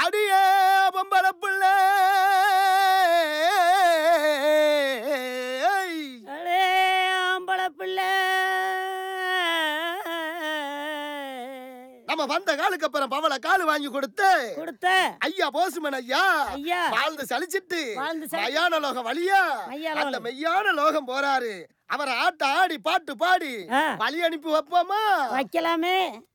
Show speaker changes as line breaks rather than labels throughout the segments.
அடியே பொம்பள பிள்ளை
ஆம்பள பிள்ளை
நம்ம வந்த காலுக்கு அப்புறம் பவள காலு வாங்கி கொடுத்து ஐயா போசுமன் ஐயா வாழ்ந்து சலிச்சிட்டு மையான லோகம் வழியா அந்த மெய்யான லோகம் போறாரு. அவரை ஆட்ட ஆடி பாட்டு பாடி வழி அனுப்பி வைப்போமா?
வைக்கலாமே.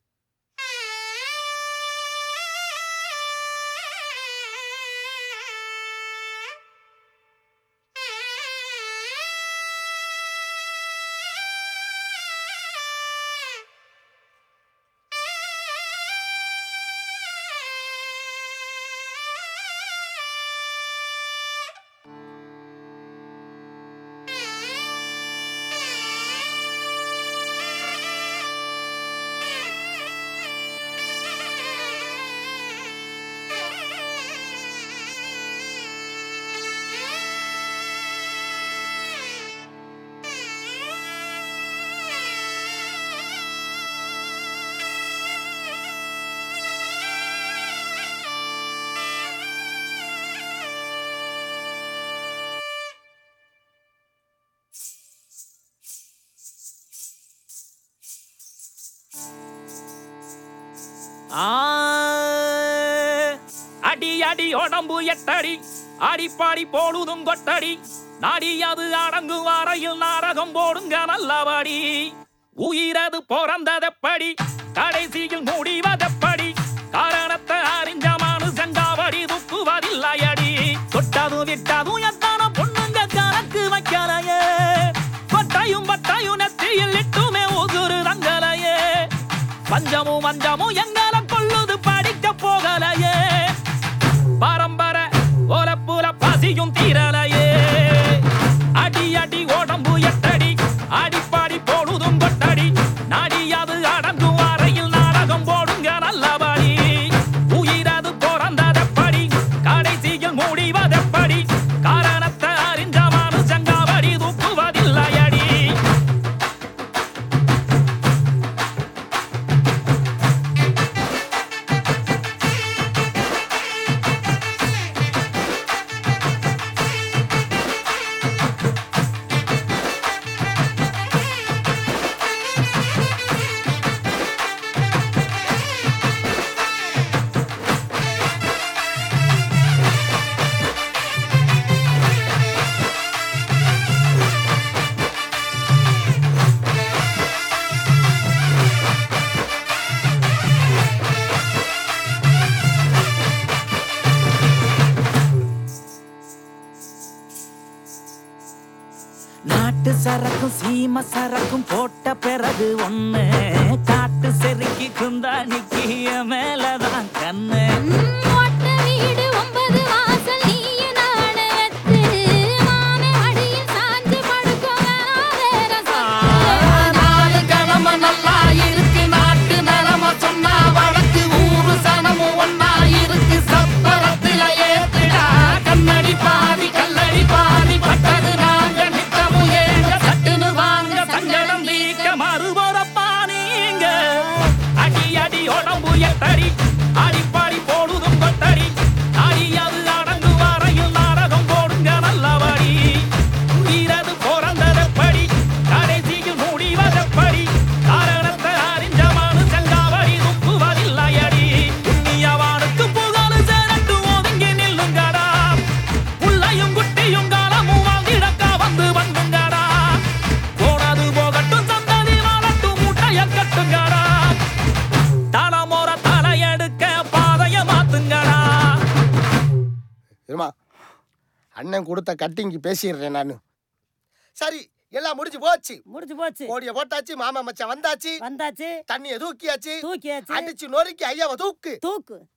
அடி அடி உடம்பு எட்டடி அடிப்பாடி போடுதும் கொட்டடி நாடியாது அடங்கு வாரையில் நாடகம் போடுங்க நல்லபடி. உயிரது பிறந்ததெப்படி கடைசியில் முடிவதெப்படி காரணத்தை அறிஞ்ச மனுஷங்காவடி துப்புவதில்லையடி. தொட்டதும் விட்டதும் எத்தான பொண்ணுங்க கணக்கு வைக்கலையே கொட்டையும் பட்டையும் நெத்தியில் இட்டுமே உசுறு தங்கலையே. பஞ்சமும் மஞ்சமும் எங்களை கொள்ளுது படிக்க போகலையே. பரம்பரை ஓலப்புல பசியும் தீரலையே. அடி அடி உடம்பு எட்டடி அடிப்பாடி போடுதும் கொட்டடி நாடியாது அடங்கும் அறையில் நாடகம் போடுங்க நல்லபடி. உயிரது பிறந்ததெப்படி கடைசியில் முடிவதெப்படி காரணத்தை அறிஞ்ச மனுஷங்காவடி துப்புவதில்லையடி. நாட்டு சரக்கும் சீம சரக்கும் போட்ட பிறகு ஒண்ணு காட்டு செருக்கி குந்தாணிக்கு மேலதான் கண்ணு. நல்லா இருக்கு நாட்டு நிலம சொன்னா வழக்கு ஊரு சனமும் ஒன்னா இருக்கு. சப்பரத்துல ஏத்துடா கண்ணடி பாதி கல்லடி பாதி பட்டது நாங்க நித்தமும் ஏங்க சட்டுன்னு வாங்க சஞ்சலம் நீக்க மறுபுறப்பா நீங்க. அடி அடி உடம்பு எட்டடி அடிப்பாடி போடுதும் கொட்டடி அடியாது அடங்கு வரையில் நாடகம் போடுங்க நல்லபடி. உயிரது பிறந்ததெப்படி கடைசியில் முடிவதெப்படி காரணத்தை அறிஞ்ச மனுஷங்காவடி துப்புவதில்லையடி. புண்ணியவானுக்கு புகழ் சேரட்டு ஒதுங்கி நில்லுங்கடா. புள்ளையும் குட்டியும் காலமும் வாழ்ந்திடக்கா வந்து வந்துங்கடா. போனது போகட்டும் சந்ததி வாழட்டும் மூட்டைய கட்டுங்கடா. தலைமுறை தலையெடுக்க பாதைய மாத்துங்கடா.
இருமா அண்ணன் கொடுத்த கட்டிங்கு பேசிடுறேன் நானு. சரி எல்லாம் முடிஞ்சு போச்சு. கோடிய போட்டாச்சு, மாமா மச்சான் வந்தாச்சு. தண்ணிய தூக்கியாச்சு. அடிச்சு நொறுக்கி ஐயாவை தூக்கு.